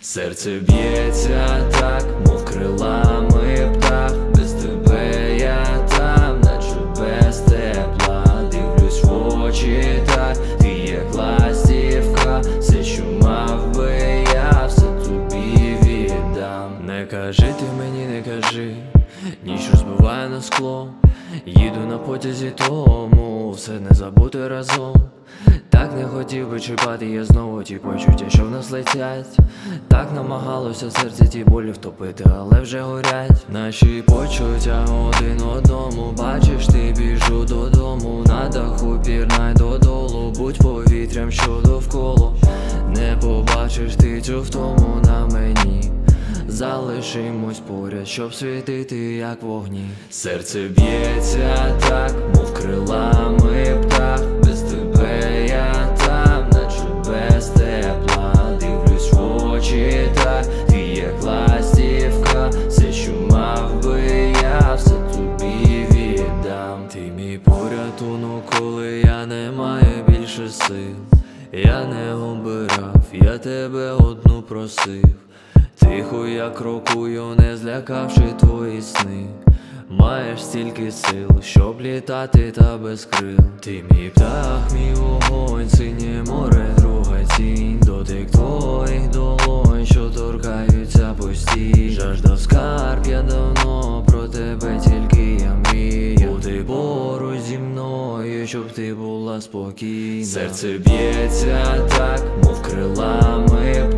Серце б'ється так, мов крилами птах. Без тебе я там, наче без тепла. Дивлюсь в очі так, ти як ластівка. Все, що мав би я, все тобі віддам. Не кажи ти мені, не кажи, ніч розбиває на скло. Їду на потязі, тому все не забути разом. Так не хотів би чіпати я знову ті почуття, що в нас летять. Так намагалося в серці ті болі втопити, але вже горять наші почуття один одному. Бачиш, ти біжу додому, на даху пірнай додолу. Будь повітрям, що довкола, не побачиш ти цю втому на мені. Залишимось поряд, щоб світити, як вогні. Серце б'ється так, мов крилами птах. Без тебе я там, наче без тепла. Дивлюсь в очі так, ти як ластівка. Все, що мав би я, все тобі віддам. Ти мій порятунок, коли я не маю більше сил. Я не обирав, я тебе одну просив. Тихо я крокую, не злякавши твої сни. Маєш стільки сил, щоб літати та без крил. Ти мій птах, мій вогонь, синє море, друга тінь. Дотик твоїх долонь, що торкаються пусті. Жаждав скарб, я давно про тебе тільки я мрію. Бути поруч зі мною, щоб ти була спокійна. Серце б'ється так, мов крилами